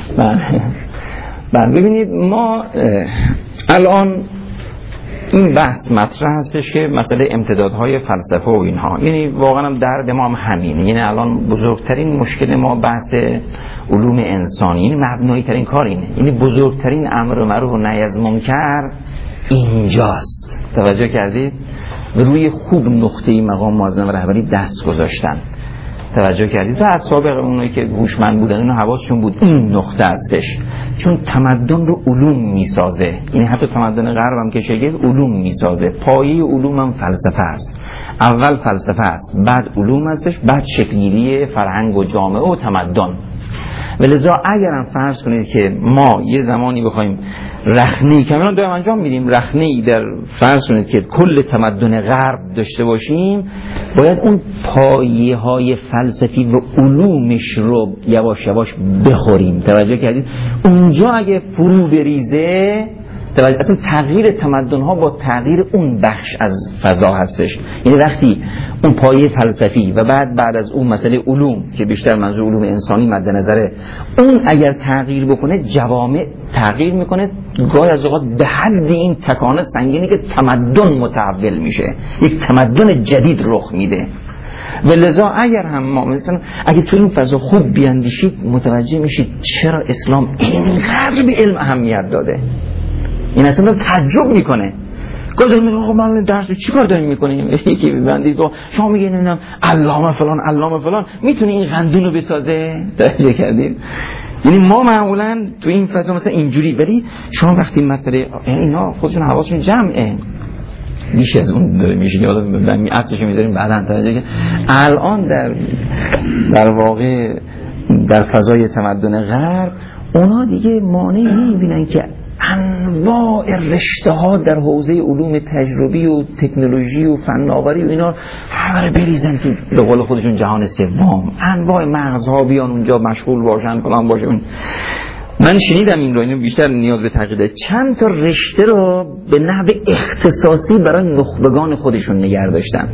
ببینید ما الان این بحث مطرح هستش که مسئله امتدادهای فلسفه و اینها، یعنی واقعا هم درد ما هم همینه. یعنی الان بزرگترین مشکل ما بحث علوم انسانی، یعنی مبنایی ترین کار اینه، یعنی بزرگترین امر معروف و نهی از منکر اینجاست. توجه کردید؟ روی خوب نقطه‌ای مقام معظم رهبری دست گذاشتن. توجه کردید؟ و از سابق اونایی که هوشمند بودن اینا حواسشون بود این نقطه هستش، چون تمدن رو علوم میسازه. یعنی حتی تمدن غرب هم که شگفت علوم میسازه. پایه علوم هم فلسفه است. اول فلسفه است، بعد علوم هستش، بعد شکل‌گیری فرهنگ و جامعه و تمدن. ولذا اگرم فرض کنید که ما یه زمانی بخوایم رخنه‌ای که ما داریم انجام میدیم، رخنه‌ای در فرض کنید که کل تمدن غرب داشته باشیم، باید اون پایه‌های فلسفی و علومش رو یواش یواش بخوریم. توجه کردید؟ اونجا اگه فرو بریزه اصلا تغییر تمدن ها با تغییر اون بخش از فضا هستش. یعنی وقتی اون پایه فلسفی و بعد از اون مسئله علوم که بیشتر منظور علوم انسانی مد نظره، اون اگر تغییر بکنه جوامع تغییر میکنه، گاهی از اوقات به حد این تکانه سنگینی که تمدن متحول میشه، یک تمدن جدید رخ میده. و لذا اگر هم ما مثلا اگه تو این فضا خوب بیاندیشید متوجه میشید چرا اسلام اینقدر به علم اهمیت داده. این اصلا تعجب میکنه. گفتم میگه خب من درس چی کار داریم میکنیم؟ یکی ببندید و شما میگین نمیدونم علامه فلان میتونه این قندون رو بسازه؟ درجه کردید؟ یعنی ما معمولا تو این فضا مثلا اینجوری، ولی شما وقتی مسئله اینا خودشون حواسشون جمعه بیش از اون داره میشه که حالا اصلش میذاریم بعداً توجه که الان در واقع در فضای تمدن غرب اونا دیگه مانعی نمیبینن که انواع رشته ها در حوزه علوم تجربی و تکنولوژی و فناوری و اینا همه بریزن که به قول خودشون جهان سوم، انواع مغزها بیان اونجا مشغول باشن فلان باشه. من شنیدم این رو، اینو بیشتر نیاز به تحقیقه، چند تا رشته رو به نحو اختصاصی برای نخبگان خودشون نگه داشتن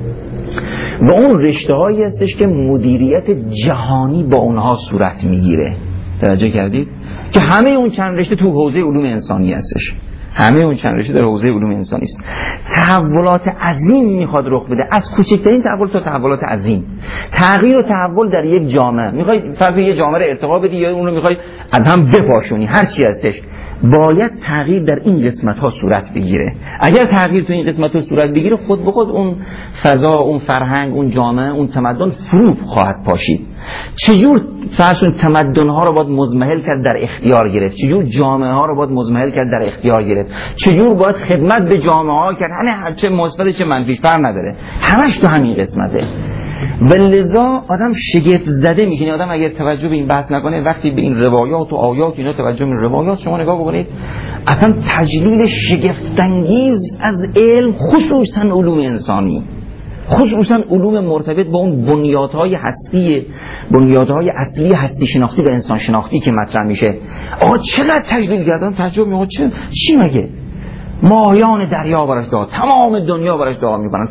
و اون رشته هایی هستش که مدیریت جهانی با اونها صورت میگیره. توجه کردید؟ که همه اون چند رشته تو حوزه علوم انسانی هستش، همه اون چند رشته در حوزه علوم انسانی است. تحولات عظیم میخواد رخ بده، از کوچکترین تحول تا تحولات عظیم. تغییر و تحول در یک جامعه، میخوای فرض یه جامعه رو ارتقا بدی یا اون رو میخوای از هم بپاشونی، هر چی هستش باید تغییر در این قسمت ها صورت بگیره. اگر تغییر تو این قسمت ها صورت بگیره خود به خود اون فضا، اون فرهنگ، اون جامعه، اون تمدن فروغ خواهد پاشید. چجور فرض تمدن ها رو باید مزمحل کرد در اختیار گرفت، چجور جامعه ها رو باید مزمحل کرد در اختیار گرفت، چجور باید خدمت به جامعه ها کرد، یعنی چه مثبت چه منفی فرق نداره، همش تو همین قسمته. و لذا آدم شگفت زده میشه. آدم اگر توجه به این بحث نکنه، وقتی به این روایات و آیات اینا توجه به روایات شما نگاه بکنید، اصلا تجلیل شگفت انگیز از علم، خصوصا علوم انسانی، خصوصا علوم مرتبط با اون بنیادهای هستی، بنیادهای اصلی هستی شناختی و انسان شناختی که مطرح میشه. آقا چقدر تجلیل کردن، تعجب میکنه چی مگه ماهیان دریا براش دعا، تمام دنیا براش دعا میکنن،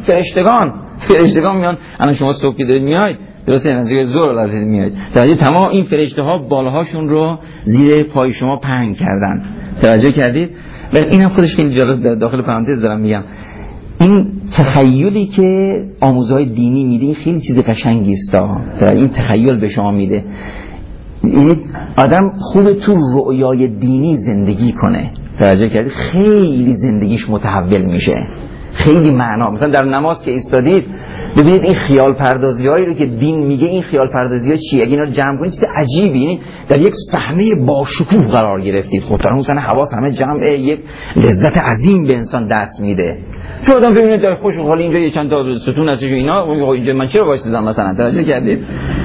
فرشتگان میان. الان شما صبح که دارید میاید درسته نزدیک ظهر لازم میاید، توجه تمام این فرشته ها بالهاشون رو زیر پای شما پهن کردن. توجه کردید؟ ولی اینم خودش خیلی جالب، در داخل پرانتز دارم میگم، این تخیلی که آموزهای دینی میده خیلی چیز قشنگی است. این تخیل به شما میده این آدم خوبه تو رؤیای دینی زندگی کنه. توجه کردید؟ خیلی زندگیش متحول میشه، خیلی معنا. مثلا در نماز که ایستادید ببینید این خیال پردازی هایی رو که دین میگه، این خیال پردازی ها چیه؟ اگه اینا رو جمع کنید چیز عجیبی، یعنی در یک صحنه با شکوه قرار گرفتید. خب در اون صحنه حواس همه جمعه، یک لذت عظیم به انسان دست میده. چون آدم ببینید در خوش و حال اینجا یه چند تا ستون هستش و اینا، اینجا من چرا وایسادم مثلا؟ توجه کردید؟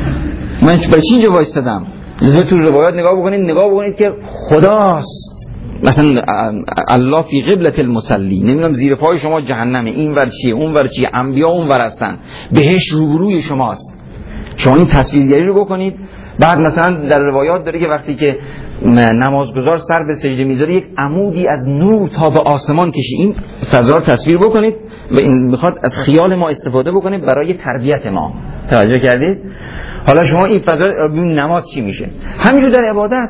من برای چی اینجا وایسادم؟ لذا تو روایات نگاه بکنید که خداست، مثلا الله فی قبلة المصلی، نمیدونم زیر پای شما جهنمه، این ور چیه اون ور چیه، انبیا اون ور هستن، بهشت روبروی شماست. شما این تصویرگری رو بکنید. بعد مثلا در روایات داره که وقتی که نمازگزار سر به سجده میذاره یک عمودی از نور تا به آسمان کشی. این فضا رو تصویر بکنید و این میخواد از خیال ما استفاده بکنه برای تربیت ما. توجه کردید؟ حالا شما این فضا نماز چی میشه؟ همینجور در عبادت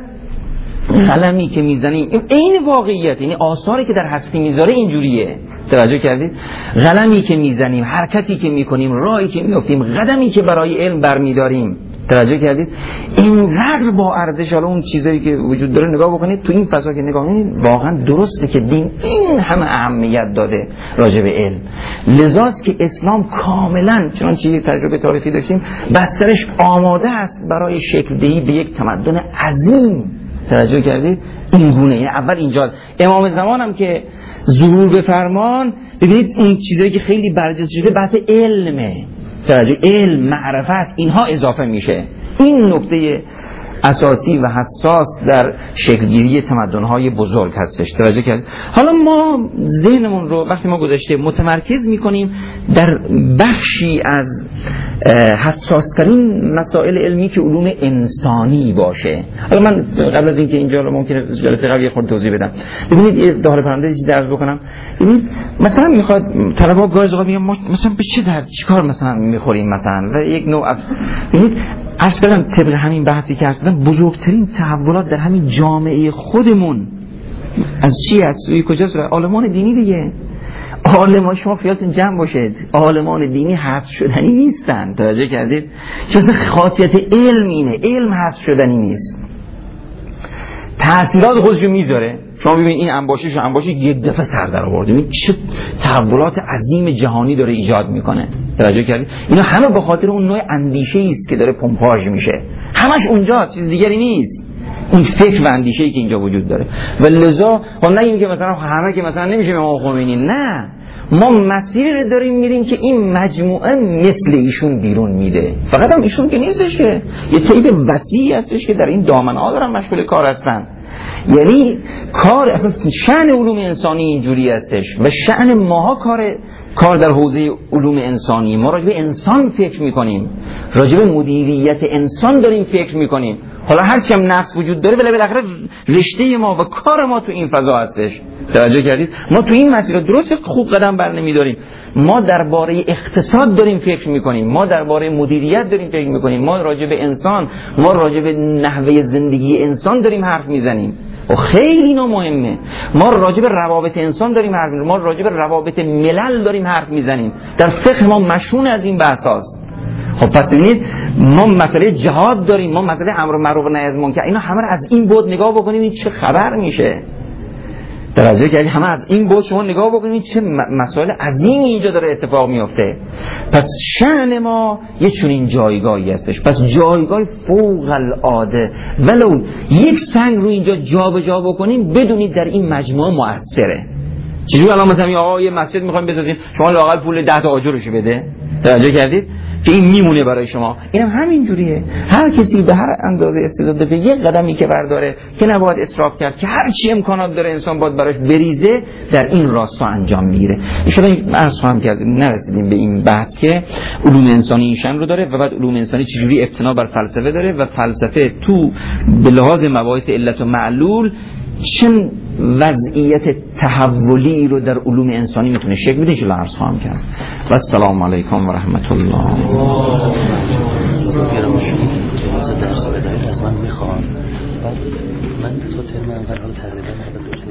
قلمی که میزنیم این واقعیت، یعنی آثاری که در هستی میذاره اینجوریه. توجه کردید؟ قلمی که میزنیم، حرکتی که میکنیم، راهی که میافتیم، قدمی که برای علم برمیداریم. توجه کردید؟ اینقدر با ارزش. حالا اون چیزایی که وجود داره نگاه بکنید، تو این فضا که نگاه کنید واقعا درسته که دین این همه اهمیت داده راجع به علم. لذاست که اسلام کاملا، چنانچه یک تجربه تاریخی داشتیم، بسترش آماده است برای شکل دهی به یک تمدن عظیم. توجه کردید؟ این گونه. اول اینجا امام زمان هم که ظهور به فرمان، ببینید اون چیزایی که خیلی برجسته شده بحث علمه. توجه، علم، معرفت، اینها اضافه میشه. این نکته اساسی و حساس در شکلگیری تمدن‌های بزرگ هستش. توجه کرد؟ حالا ما ذهنمون رو وقتی ما گذاشته متمرکز میکنیم در بخشی از حساسترین مسائل علمی که علوم انسانی باشه. حالا من قبل از اینکه اینجا ممکنه جلسه قبل یه خورده توضیح بدم، ببینید داخل پرانتز چیزی عرض بکنم. ببینید مثلا میخواد طلبه گاهی اوقات میگن مثلا به چه درد چیکار مثلا میخوریم مثلا و یک نوع ببینید عرض کردم طبق همین بحثی که هستن بزرگترین تحولات در همین جامعه خودمون از چی هست؟ کجاست؟ عالمان دینی دیگه. عالمان شما خیالتون جمع باشید، عالمان دینی حذف شدنی نیستن. توجه کردید؟ چون خاصیت علم اینه، علم حذف شدنی نیست، تأثیرات خودشو میذاره. شما ببینید این انباشش یک دفعه سر در آورد، ببینید چه تحولات عظیم جهانی داره ایجاد میکنه. توجه کردید؟ اینا همه به خاطر اون نوع اندیشه است که داره پمپاژ میشه، همش اونجاست، چیز دیگری نیست. این فکر و اندیشه‌ای که اینجا وجود داره و لذا ما نگیم که مثلا همه که مثلا نمیشه امام خمینی، نه، ما مسیر داریم میریم که این مجموعه مثل ایشون بیرون میده. فقط هم ایشون که نیستش، که یه طیف وسیعی هستش که در این دامنه‌ها دارن مشغول کار هستن. یعنی کار اصلا شأن علوم انسانی اینجوری هستش و شأن ماها کار در حوزه علوم انسانی. ما راجع به انسان فکر میکنیم، راجع به مدیریت انسان داریم فکر میکنیم. حالا هرچی هم نقص وجود داره ولی بالاخره رشته ما و کار ما تو این فضا هستش. توجه کردید؟ ما تو این مسیر درست خوب قدم بر نمیداریم. ما درباره اقتصاد داریم فکر میکنیم، ما درباره مدیریت داریم فکر میکنیم، ما راجع به انسان، ما راجع به نحوه زندگی انسان داریم حرف میزنیم و خیلی اینا مهمه. ما راجع به روابط انسان داریم حرف میزنیم، ما راجع به روابط ملل داریم حرف میزنیم. در فقه ما مشهور از این بحثاست. خب پس ببینید ما مسئله جهاد داریم، ما مسئله امر معروف و نهی از منکر، اینا همه رو از این بود نگاه بکنیم این چه خبر میشه. درجه که همه از این بود شما نگاه بکنید چه مسائل عظیمی اینجا داره اتفاق میفته. پس شأن ما یه چنین جایگاهی هستش، پس جایگاه فوق العاده. ولو یک سنگ رو اینجا جابجا بکنیم بدونید در این مجموعه مؤثره. چجوری الان مثلا آقا یه مسجد میخوایم بسازیم، شما لااقل پول 10 تا آجرشو بده. توجه کردید که این میمونه برای شما. اینم همین جوریه، هر کسی به هر اندازه استعداد داره یک قدمی که برداره که نباید اسراف کرد، که هر چی امکانات داره انسان باید براش بریزه، در این راستا انجام میگیره. ان شاءالله عرض خواهم کرد نرسیدیم به این بحث که علوم انسانی این شأن رو داره و بعد علوم انسانی چجوری ابتنا بر فلسفه داره و فلسفه تو به لحاظ مباحث علت و معلول چه وضعیت تحولی رو در علوم انسانی میتونه شکل بده. انشاءالله عرض خواهم کرد. و السلام علیکم و رحمت الله. من میخوام من تو ترم اول رو تقریبا